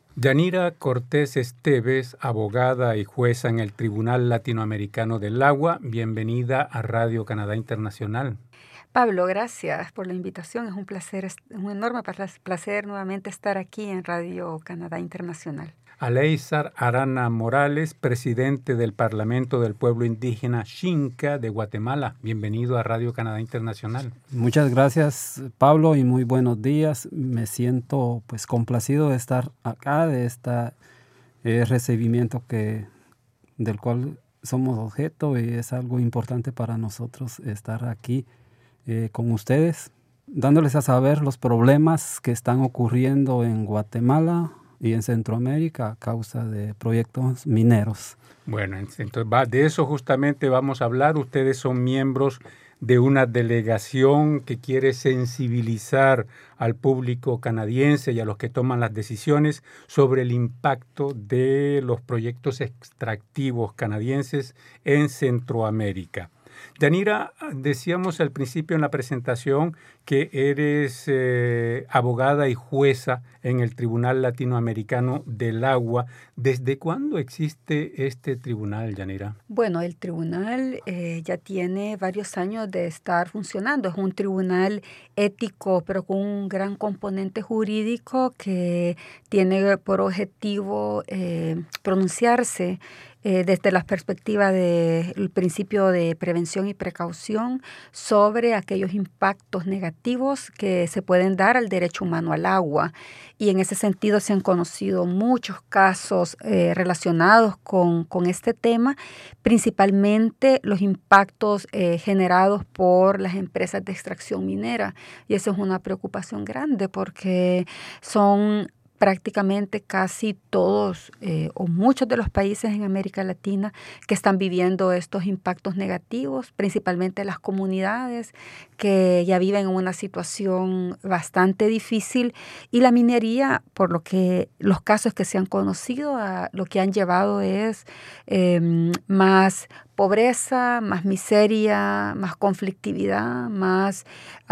Yanira Cortés Esteves, abogada y jueza en el Tribunal Latinoamericano del Agua, bienvenida a Radio Canadá Internacional. Pablo, gracias por la invitación. Es un placer, un enorme placer nuevamente estar aquí en Radio Canadá Internacional. Aleizar Arana Morales, presidente del Parlamento del Pueblo Indígena Xinca de Guatemala. Bienvenido a Radio Canadá Internacional. Muchas gracias, Pablo, y muy buenos días. Me siento complacido de estar acá, de este recibimiento del cual somos objeto, y es algo importante para nosotros estar aquí con ustedes, dándoles a saber los problemas que están ocurriendo en Guatemala y en Centroamérica a causa de proyectos mineros. Bueno, entonces de eso justamente vamos a hablar. Ustedes son miembros de una delegación que quiere sensibilizar al público canadiense y a los que toman las decisiones sobre el impacto de los proyectos extractivos canadienses en Centroamérica. Yanira, decíamos al principio en la presentación que eres abogada y jueza en el Tribunal Latinoamericano del Agua. ¿Desde cuándo existe este tribunal, Yanira? Bueno, el tribunal ya tiene varios años de estar funcionando. Es un tribunal ético, pero con un gran componente jurídico que tiene por objetivo pronunciarse desde la perspectiva del principio de prevención y precaución sobre aquellos impactos negativos que se pueden dar al derecho humano al agua. Y en ese sentido se han conocido muchos casos relacionados con este tema, principalmente los impactos generados por las empresas de extracción minera. Y eso es una preocupación grande porque son prácticamente casi todos o muchos de los países en América Latina que están viviendo estos impactos negativos, principalmente las comunidades que ya viven en una situación bastante difícil, y la minería, por lo que los casos que se han conocido, lo que han llevado es más pobreza, más miseria, más conflictividad, más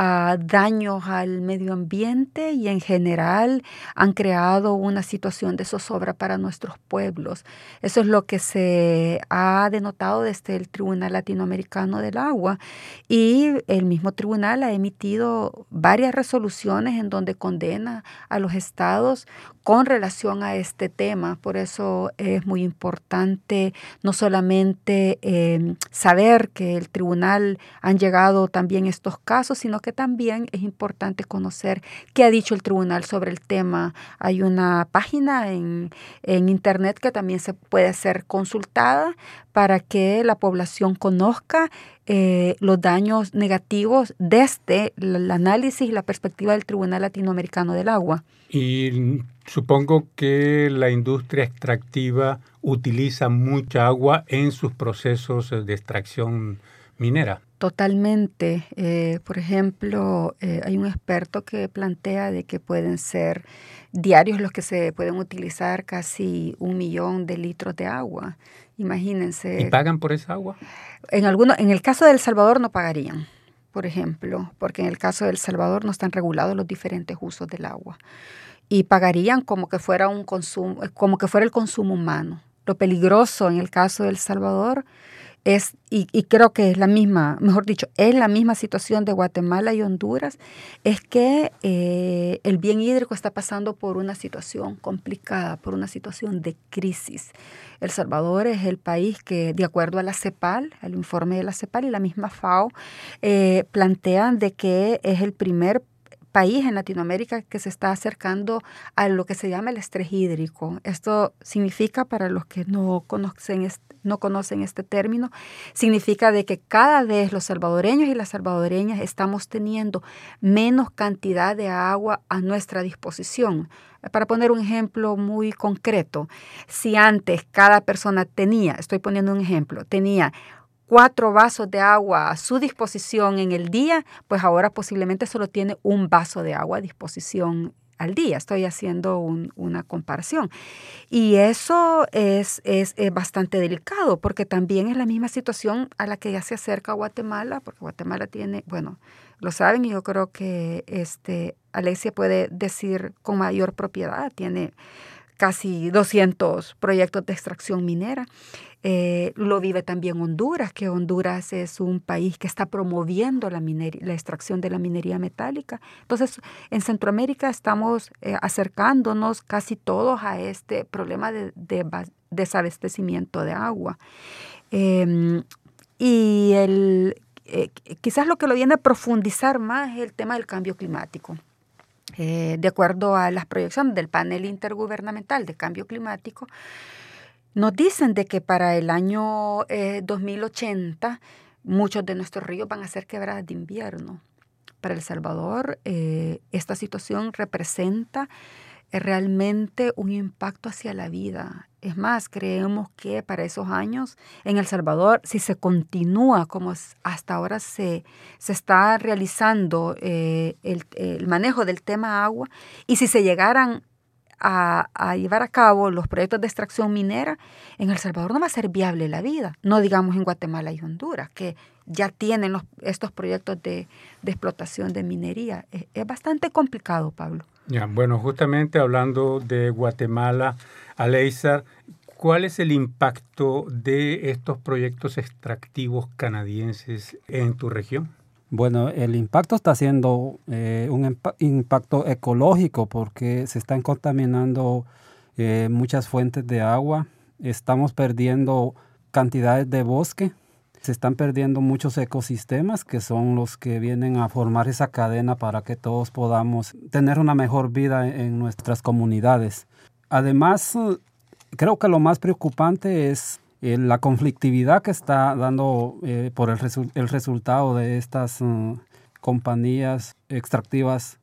daños al medio ambiente, y en general han creado una situación de zozobra para nuestros pueblos. Eso es lo que se ha denotado desde el Tribunal Latinoamericano del Agua, y el mismo tribunal ha emitido varias resoluciones en donde condena a los estados con relación a este tema. Por eso es muy importante no solamente saber que el tribunal han llegado también estos casos, sino que también es importante conocer qué ha dicho el tribunal sobre el tema. Hay una página en internet que también se puede ser consultada para que la población conozca los daños negativos desde el análisis y la perspectiva del Tribunal Latinoamericano del Agua. Y supongo que la industria extractiva utiliza mucha agua en sus procesos de extracción minera. Totalmente. Por ejemplo, hay un experto que plantea de que pueden ser diarios los que se pueden utilizar casi 1 millón de litros de agua. Imagínense. ¿Y pagan por esa agua? En el caso de El Salvador no pagarían, por ejemplo, porque en el caso de El Salvador no están regulados los diferentes usos del agua. Y pagarían como que fuera un consumo, como que fuera el consumo humano. Lo peligroso en el caso de El Salvador es, y creo que es la misma, mejor dicho, es la misma situación de Guatemala y Honduras, es que el bien hídrico está pasando por una situación complicada, por una situación de crisis. El Salvador es el país que, de acuerdo a la CEPAL, al informe de la CEPAL y la misma FAO, plantean de que es el primer país en Latinoamérica que se está acercando a lo que se llama el estrés hídrico. Esto significa, para los que no conocen este término, significa de que cada vez los salvadoreños y las salvadoreñas estamos teniendo menos cantidad de agua a nuestra disposición. Para poner un ejemplo muy concreto, si antes cada persona tenía 4 vasos de agua a su disposición en el día, pues ahora posiblemente solo tiene 1 vaso de agua a disposición al día. Estoy haciendo una comparación. Y eso es bastante delicado, porque también es la misma situación a la que ya se acerca Guatemala, porque Guatemala tiene, bueno, lo saben, y yo creo que Alexia puede decir con mayor propiedad, tiene casi 200 proyectos de extracción minera. Lo vive también Honduras, que Honduras es un país que está promoviendo la extracción de la minería metálica. Entonces, en Centroamérica estamos acercándonos casi todos a este problema de desabastecimiento de agua. Quizás lo que lo viene a profundizar más es el tema del cambio climático. De acuerdo a las proyecciones del panel intergubernamental de cambio climático, nos dicen de que para el año 2080 muchos de nuestros ríos van a ser quebradas de invierno. Para El Salvador, esta situación representa realmente un impacto hacia la vida. Es más, creemos que para esos años en El Salvador, si se continúa como hasta ahora se está realizando el manejo del tema agua, y si se llegaran a llevar a cabo los proyectos de extracción minera, en El Salvador no va a ser viable la vida. No digamos en Guatemala y Honduras, que ya tienen estos proyectos de explotación de minería. Es bastante complicado, Pablo. Ya, bueno, justamente hablando de Guatemala, Aleizar, ¿cuál es el impacto de estos proyectos extractivos canadienses en tu región? Bueno, el impacto está siendo un impacto ecológico porque se están contaminando muchas fuentes de agua, estamos perdiendo cantidades de bosque, se están perdiendo muchos ecosistemas que son los que vienen a formar esa cadena para que todos podamos tener una mejor vida en nuestras comunidades. Además, creo que lo más preocupante es la conflictividad que está dando por el resultado de estas compañías extractivas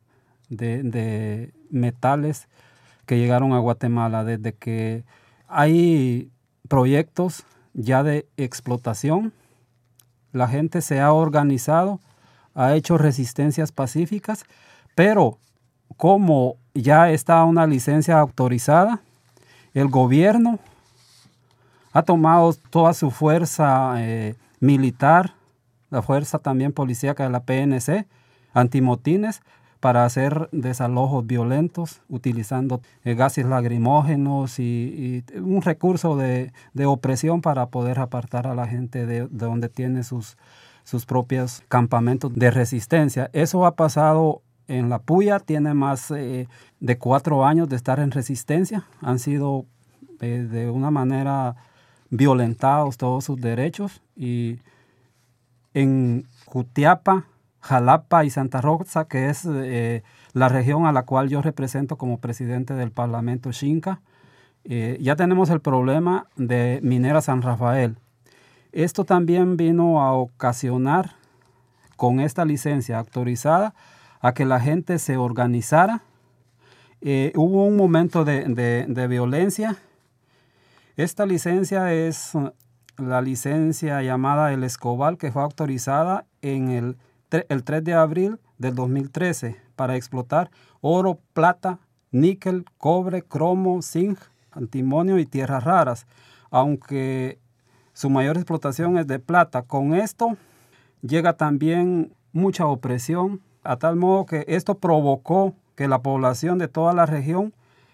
de metales que llegaron a Guatemala, desde que hay proyectos ya de explotación. La gente se ha organizado, ha hecho resistencias pacíficas, pero como ya está una licencia autorizada, el gobierno ha tomado toda su fuerza militar, la fuerza también policíaca de la PNC, antimotines, para hacer desalojos violentos, utilizando gases lacrimógenos y un recurso de opresión para poder apartar a la gente de donde tiene sus propios campamentos de resistencia. Eso ha pasado en La Puya, tiene más de 4 años de estar en resistencia, han sido de una manera violentados todos sus derechos, y en Jutiapa, Jalapa y Santa Rosa, que es la región a la cual yo represento como presidente del Parlamento Xinca, ya tenemos el problema de Minera San Rafael. Esto también vino a ocasionar, con esta licencia autorizada, a que la gente se organizara. Hubo un momento de violencia. Esta licencia es la licencia llamada El Escobal, que fue autorizada en el 3 de abril del 2013 para explotar oro, plata, níquel, cobre, cromo, zinc, antimonio y tierras raras, aunque su mayor explotación es de plata. Con esto llega también mucha opresión, a tal modo que esto provocó que la población de toda la región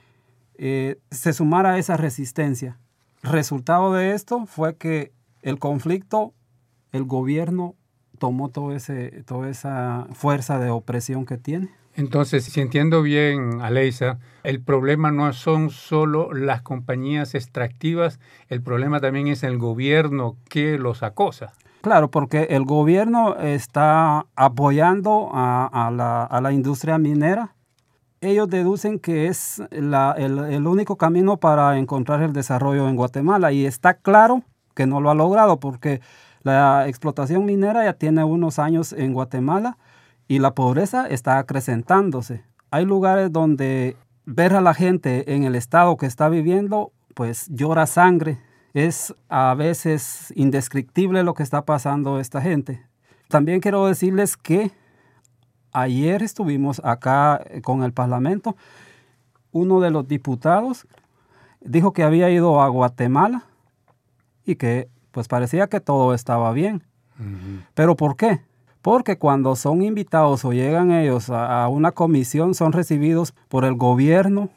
se sumara a esa resistencia. Resultado de esto fue que el conflicto, el gobierno tomó toda esa fuerza de opresión que tiene. Entonces, si entiendo bien, Aleizar, el problema no son solo las compañías extractivas, el problema también es el gobierno que los acosa. Claro, porque el gobierno está apoyando a la industria minera. Ellos deducen que es el único camino para encontrar el desarrollo en Guatemala, y está claro que no lo ha logrado porque la explotación minera ya tiene unos años en Guatemala y la pobreza está acrecentándose. Hay lugares donde ver a la gente en el estado que está viviendo, pues llora sangre. Es a veces indescriptible lo que está pasando a esta gente. También quiero decirles que ayer estuvimos acá con el Parlamento. Uno de los diputados dijo que había ido a Guatemala y que pues parecía que todo estaba bien. Uh-huh. ¿Pero por qué? Porque cuando son invitados o llegan ellos a una comisión, son recibidos por el gobierno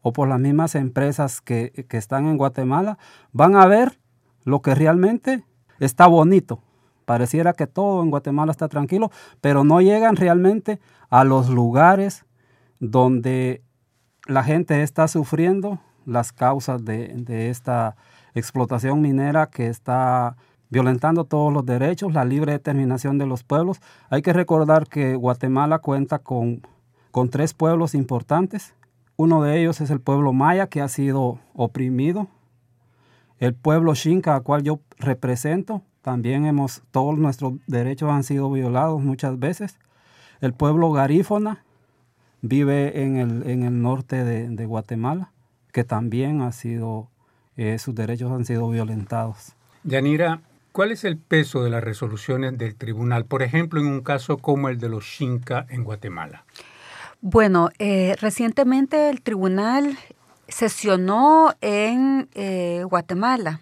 o por las mismas empresas que están en Guatemala, van a ver lo que realmente está bonito. Pareciera que todo en Guatemala está tranquilo, pero no llegan realmente a los lugares donde la gente está sufriendo las causas de esta explotación minera que está violentando todos los derechos, la libre determinación de los pueblos. Hay que recordar que Guatemala cuenta con 3 pueblos importantes. Uno de ellos es el pueblo maya, que ha sido oprimido. El pueblo Xinca, al cual yo represento, también todos nuestros derechos han sido violados muchas veces. El pueblo garífona vive en el norte de Guatemala, que también sus derechos han sido violentados. Yanira, ¿cuál es el peso de las resoluciones del tribunal, por ejemplo, en un caso como el de los Xinca en Guatemala? Bueno, recientemente el tribunal sesionó en Guatemala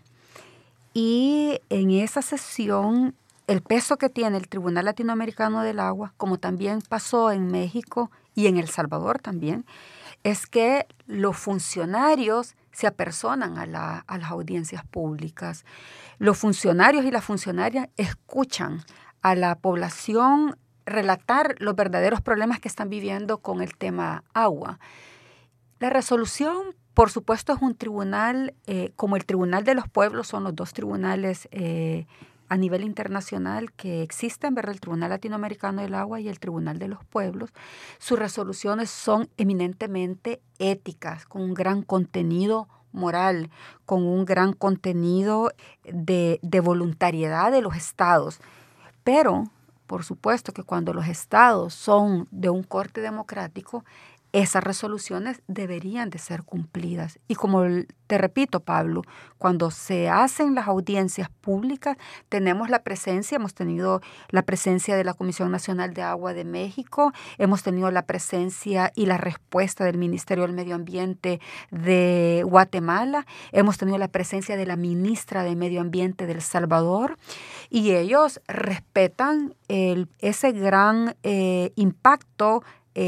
y en esa sesión el peso que tiene el Tribunal Latinoamericano del Agua, como también pasó en México y en El Salvador también, es que los funcionarios se apersonan a las audiencias públicas. Los funcionarios y las funcionarias escuchan a la población relatar los verdaderos problemas que están viviendo con el tema agua. La resolución, por supuesto, es un tribunal, como el Tribunal de los Pueblos, son los 2 tribunales a nivel internacional que existen, ¿verdad? El Tribunal Latinoamericano del Agua y el Tribunal de los Pueblos. Sus resoluciones son eminentemente éticas, con un gran contenido moral, con un gran contenido de voluntariedad de los estados. Pero, por supuesto que cuando los estados son de un corte democrático, esas resoluciones deberían de ser cumplidas. Y como te repito, Pablo, cuando se hacen las audiencias públicas, hemos tenido la presencia de la Comisión Nacional de Agua de México, hemos tenido la presencia y la respuesta del Ministerio del Medio Ambiente de Guatemala, hemos tenido la presencia de la ministra de Medio Ambiente de El Salvador, y ellos respetan ese gran impacto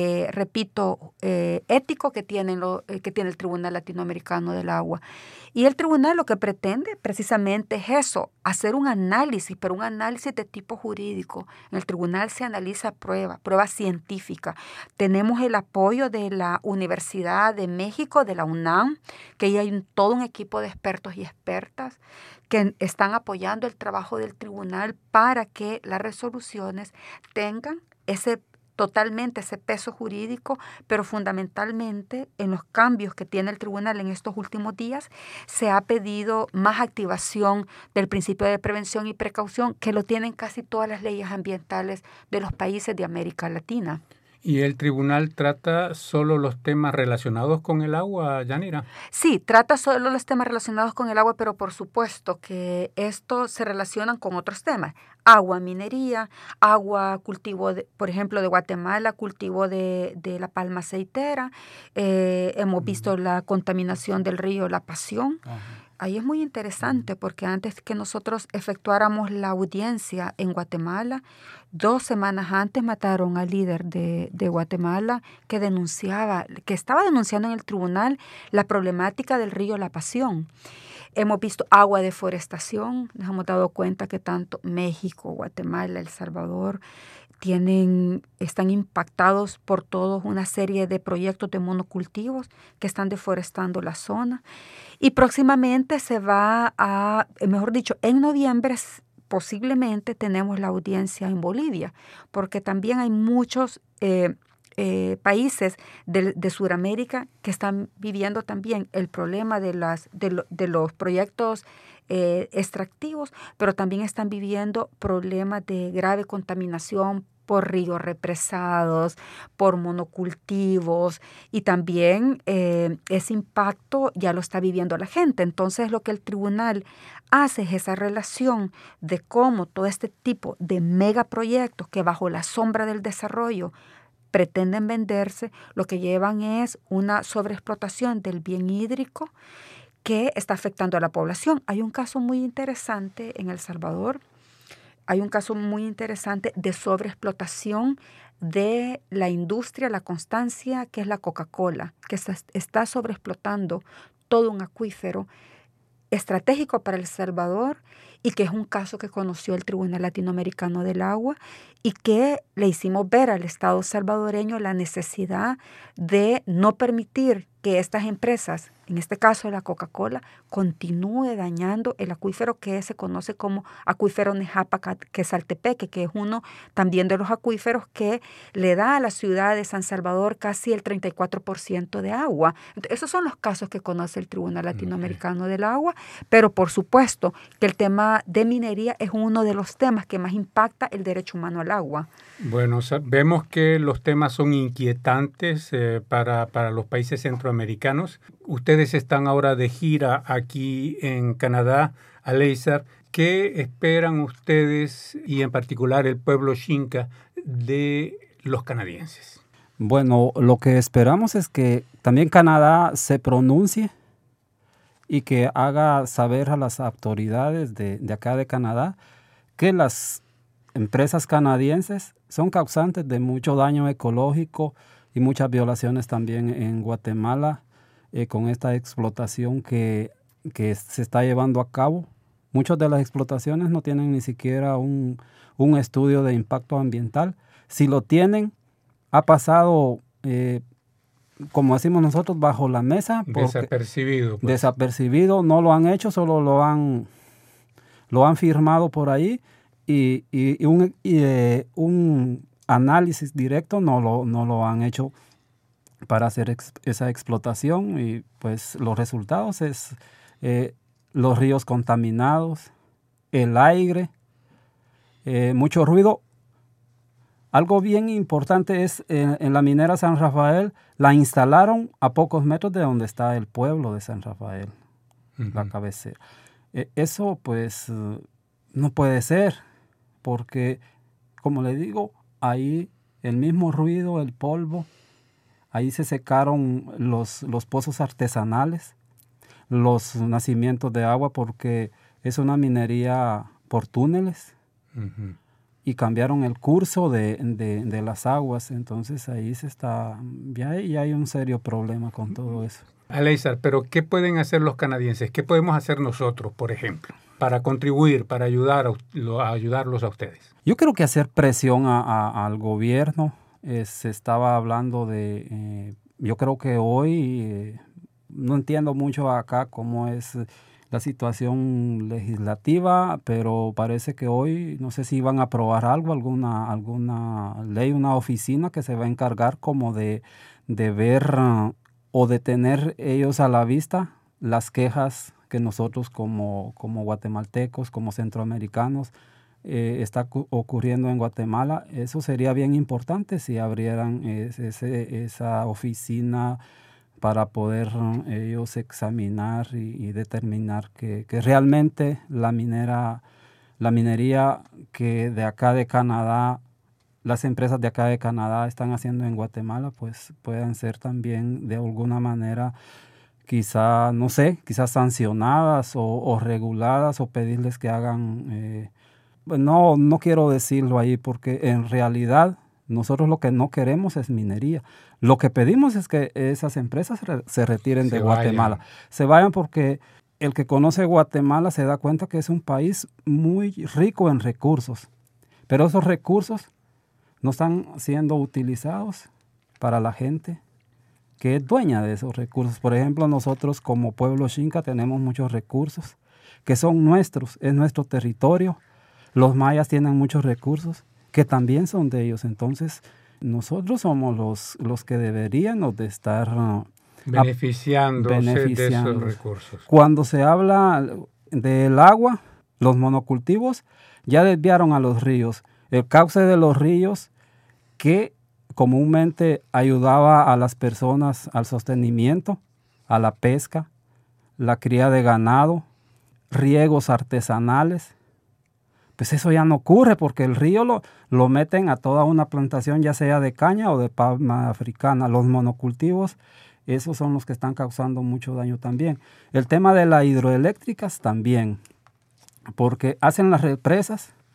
ético que tiene el Tribunal Latinoamericano del Agua. Y el tribunal lo que pretende precisamente es eso, hacer un análisis, pero un análisis de tipo jurídico. En el tribunal se analiza prueba científica. Tenemos el apoyo de la Universidad de México, de la UNAM, que ahí hay todo un equipo de expertos y expertas que están apoyando el trabajo del tribunal para que las resoluciones tengan totalmente ese peso jurídico, pero fundamentalmente en los cambios que tiene el tribunal en estos últimos días se ha pedido más activación del principio de prevención y precaución, que lo tienen casi todas las leyes ambientales de los países de América Latina. ¿Y el tribunal trata solo los temas relacionados con el agua, Yanira? Sí, trata solo los temas relacionados con el agua, pero por supuesto que estos se relacionan con otros temas. Agua, minería, agua, cultivo, por ejemplo, de Guatemala, cultivo de la palma aceitera. Hemos visto la contaminación del río La Pasión. Ajá. Ahí es muy interesante porque antes que nosotros efectuáramos la audiencia en Guatemala, 2 semanas antes mataron al líder de Guatemala que estaba denunciando en el tribunal la problemática del río La Pasión. Hemos visto agua, deforestación, nos hemos dado cuenta que tanto México, Guatemala, El Salvador están impactados por toda una serie de proyectos de monocultivos que están deforestando la zona. Y próximamente en noviembre posiblemente tenemos la audiencia en Bolivia, porque también hay muchos países de Sudamérica que están viviendo también el problema de los proyectos extractivos, pero también están viviendo problemas de grave contaminación por ríos represados, por monocultivos, y también ese impacto ya lo está viviendo la gente. Entonces lo que el tribunal hace es esa relación de cómo todo este tipo de megaproyectos que bajo la sombra del desarrollo pretenden venderse, lo que llevan es una sobreexplotación del bien hídrico que está afectando a la población. Hay un caso muy interesante en El Salvador. hay un caso muy interesante de sobreexplotación de la industria, la constancia, que es la Coca-Cola, que está sobreexplotando todo un acuífero estratégico para El Salvador y que es un caso que conoció el Tribunal Latinoamericano del Agua y que le hicimos ver al Estado salvadoreño la necesidad de no permitir que estas empresas, en este caso la Coca-Cola, continúe dañando el acuífero que se conoce como acuífero Nejapa-Quesaltepeque, que es uno también de los acuíferos que le da a la ciudad de San Salvador casi el 34% de agua. Entonces, esos son los casos que conoce el Tribunal Latinoamericano del Agua, pero por supuesto que el tema de minería es uno de los temas que más impacta el derecho humano al agua. Bueno, vemos que los temas son inquietantes para los países centroamericanos. Ustedes están ahora de gira aquí en Canadá, Aleizer. ¿Qué esperan ustedes y en particular el pueblo Xinca de los canadienses? Bueno, lo que esperamos es que también Canadá se pronuncie y que haga saber a las autoridades de acá de Canadá que las empresas canadienses son causantes de mucho daño ecológico y muchas violaciones también en Guatemala con esta explotación que se está llevando a cabo. Muchas de las explotaciones no tienen ni siquiera un estudio de impacto ambiental. Si lo tienen, ha pasado, como decimos nosotros, bajo la mesa. Desapercibido. Pues. Desapercibido, no lo han hecho, solo lo han firmado por ahí. Y un análisis directo no lo han hecho para hacer esa explotación y pues los resultados es los ríos contaminados, el aire, mucho ruido. Algo bien importante es en la minera San Rafael, la instalaron a pocos metros de donde está el pueblo de San Rafael, la cabecera. Eso pues no puede ser. Porque, como le digo, ahí el mismo ruido, el polvo, ahí se secaron los pozos artesanales, los nacimientos de agua, porque es una minería por túneles y cambiaron el curso de las aguas. Entonces ahí ya hay un serio problema con todo eso. Aleizer, pero ¿qué pueden hacer los canadienses? ¿Qué podemos hacer nosotros, por ejemplo, para contribuir, para ayudarlos a ustedes? Yo creo que hacer presión al gobierno. Se estaba hablando yo creo que hoy, no entiendo mucho acá cómo es la situación legislativa, pero parece que hoy, no sé si van a aprobar algo, alguna ley, una oficina que se va a encargar como de ver o de tener ellos a la vista las quejas que nosotros como guatemaltecos, como centroamericanos, está ocurriendo en Guatemala. Eso sería bien importante si abrieran esa oficina para poder ellos examinar y determinar que realmente la minería que de acá de Canadá, las empresas de acá de Canadá están haciendo en Guatemala, pues puedan ser también de alguna manera quizás sancionadas o reguladas o pedirles que hagan, no quiero decirlo ahí porque en realidad nosotros lo que no queremos es minería. Lo que pedimos es que esas empresas se retiren de Guatemala. Se vayan porque el que conoce Guatemala se da cuenta que es un país muy rico en recursos, pero esos recursos no están siendo utilizados para la gente que es dueña de esos recursos. Por ejemplo, nosotros como pueblo Xinca tenemos muchos recursos que son nuestros, es nuestro territorio. Los mayas tienen muchos recursos que también son de ellos. Entonces, nosotros somos los que deberíamos de estar beneficiándose de esos recursos. Cuando se habla del agua, los monocultivos ya desviaron a los ríos. El cauce de los ríos que comúnmente ayudaba a las personas al sostenimiento, a la pesca, la cría de ganado, riegos artesanales, pues eso ya no ocurre porque el río lo meten a toda una plantación, ya sea de caña o de palma africana. Los monocultivos, esos son los que están causando mucho daño también. El tema de las hidroeléctricas también, porque hacen las represas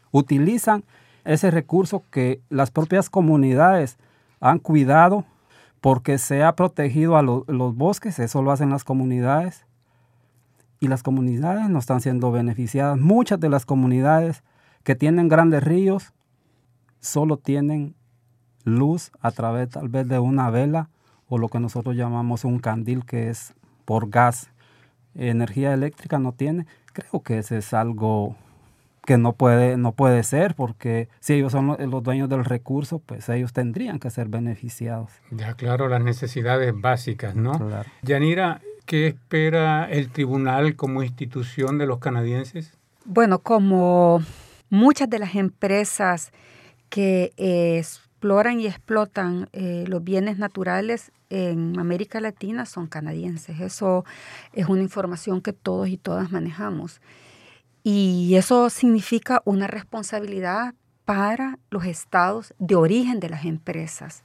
utilizan ese recurso que las propias comunidades han cuidado porque se ha protegido a los bosques, eso lo hacen las comunidades, y las comunidades no están siendo beneficiadas. Muchas de las comunidades que tienen grandes ríos solo tienen luz a través tal vez de una vela o lo que nosotros llamamos un candil, que es por gas. Energía eléctrica no tiene. Creo que ese es algo que no puede ser, porque si ellos son los dueños del recurso, pues ellos tendrían que ser beneficiados. Ya, claro, las necesidades básicas, ¿no? Claro. Yanira, ¿qué espera el tribunal como institución de los canadienses? Bueno, como muchas de las empresas que exploran y explotan los bienes naturales en América Latina son canadienses. Eso es una información que todos y todas manejamos. Y eso significa una responsabilidad para los estados de origen de las empresas.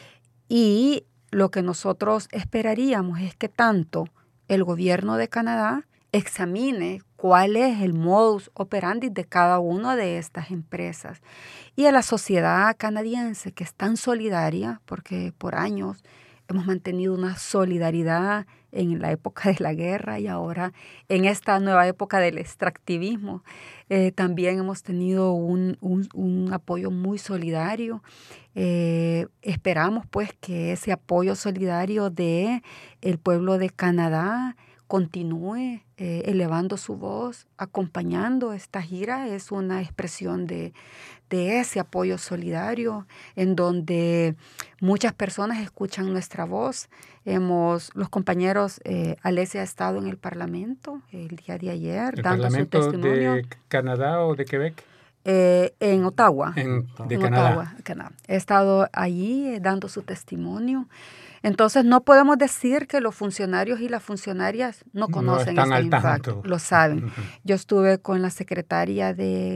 Y lo que nosotros esperaríamos es que tanto el gobierno de Canadá examine cuál es el modus operandi de cada una de estas empresas. Y a la sociedad canadiense, que es tan solidaria, porque por años hemos mantenido una solidaridad en la época de la guerra y ahora en esta nueva época del extractivismo, también hemos tenido un apoyo muy solidario. Esperamos pues que ese apoyo solidario del pueblo de Canadá continúe elevando su voz, acompañando esta gira. Es una expresión de ese apoyo solidario en donde muchas personas escuchan nuestra voz. Los compañeros, Alessia ha estado en el Parlamento el día de ayer dando su testimonio. ¿El Parlamento de Canadá o de Quebec? En Ottawa. De Canadá. Ottawa, Canadá. He estado allí dando su testimonio. Entonces, no podemos decir que los funcionarios y las funcionarias no conocen este impacto, lo saben. Uh-huh. Yo estuve con la secretaria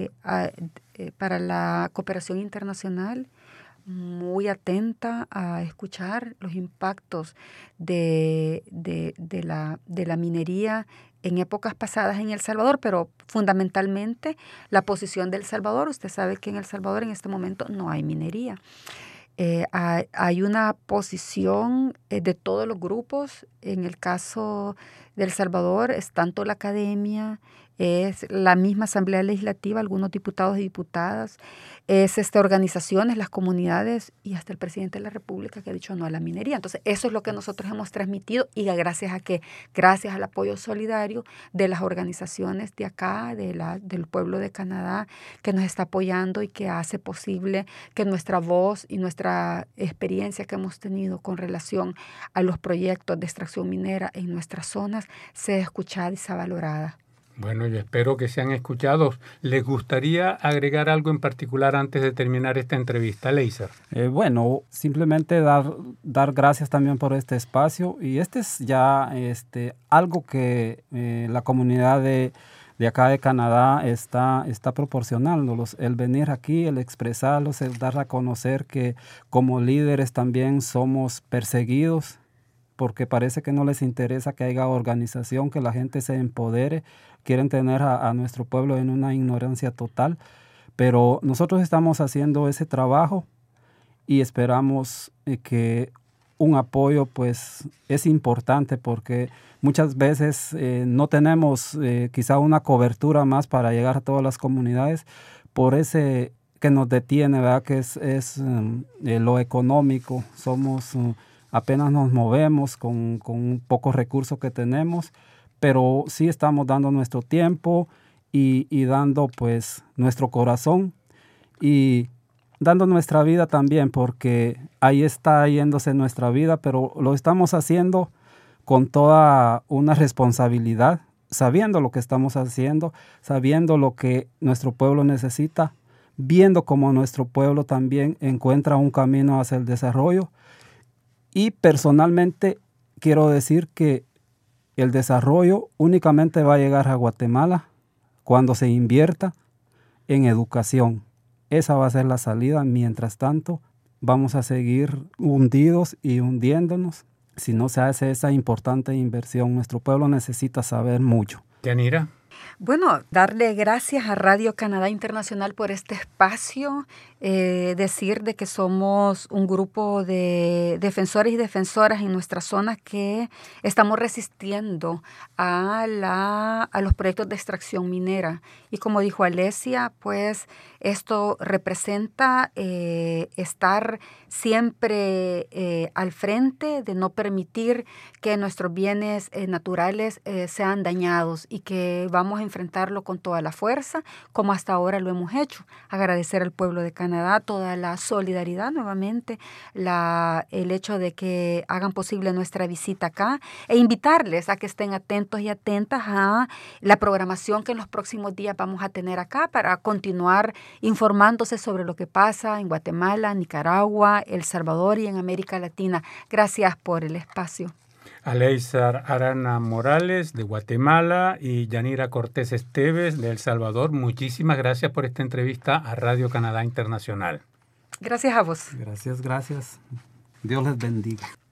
para la cooperación internacional, muy atenta a escuchar los impactos de la minería en épocas pasadas en El Salvador, pero fundamentalmente la posición de El Salvador. Usted sabe que en El Salvador en este momento no hay minería. Hay una posición de todos los grupos. En el caso de El Salvador es tanto la academia, es la misma Asamblea Legislativa, algunos diputados y diputadas, es organizaciones, las comunidades y hasta el presidente de la República que ha dicho no a la minería. Entonces, eso es lo que nosotros hemos transmitido y gracias al apoyo solidario de las organizaciones de acá, del pueblo de Canadá, que nos está apoyando y que hace posible que nuestra voz y nuestra experiencia que hemos tenido con relación a los proyectos de extracción minera en nuestras zonas sea escuchada y sea valorada. Bueno, yo espero que sean escuchados. ¿Les gustaría agregar algo en particular antes de terminar esta entrevista, Leiser? Bueno, simplemente dar gracias también por este espacio. Y este es ya algo que la comunidad de acá de Canadá está proporcionándolos. El venir aquí, el expresarlos, el dar a conocer que como líderes también somos perseguidos, porque parece que no les interesa que haya organización, que la gente se empodere. Quieren tener a nuestro pueblo en una ignorancia total, pero nosotros estamos haciendo ese trabajo y esperamos que un apoyo pues es importante porque muchas veces no tenemos quizá una cobertura más para llegar a todas las comunidades por ese que nos detiene, ¿verdad? Que es lo económico. Apenas nos movemos con pocos recursos que tenemos, pero sí estamos dando nuestro tiempo y dando pues nuestro corazón y dando nuestra vida también, porque ahí está yéndose nuestra vida, pero lo estamos haciendo con toda una responsabilidad, sabiendo lo que estamos haciendo, sabiendo lo que nuestro pueblo necesita, viendo cómo nuestro pueblo también encuentra un camino hacia el desarrollo. Y personalmente quiero decir que el desarrollo únicamente va a llegar a Guatemala cuando se invierta en educación. Esa va a ser la salida. Mientras tanto, vamos a seguir hundidos y hundiéndonos si no se hace esa importante inversión. Nuestro pueblo necesita saber mucho. Yanira. Bueno, darle gracias a Radio Canadá Internacional por este espacio, decir de que somos un grupo de defensores y defensoras en nuestra zona que estamos resistiendo a los proyectos de extracción minera. Y como dijo Alesia, pues esto representa estar siempre al frente de no permitir que nuestros bienes naturales sean dañados y que vamos a enfrentarlo con toda la fuerza, como hasta ahora lo hemos hecho. Agradecer al pueblo de Canadá toda la solidaridad nuevamente, el hecho de que hagan posible nuestra visita acá e invitarles a que estén atentos y atentas a la programación que en los próximos días vamos a tener acá para continuar informándose sobre lo que pasa en Guatemala, Nicaragua, El Salvador y en América Latina. Gracias por el espacio. Aleisar Arana Morales de Guatemala y Yanira Cortés Esteves de El Salvador, muchísimas gracias por esta entrevista a Radio Canadá Internacional. Gracias a vos. Gracias. Dios les bendiga.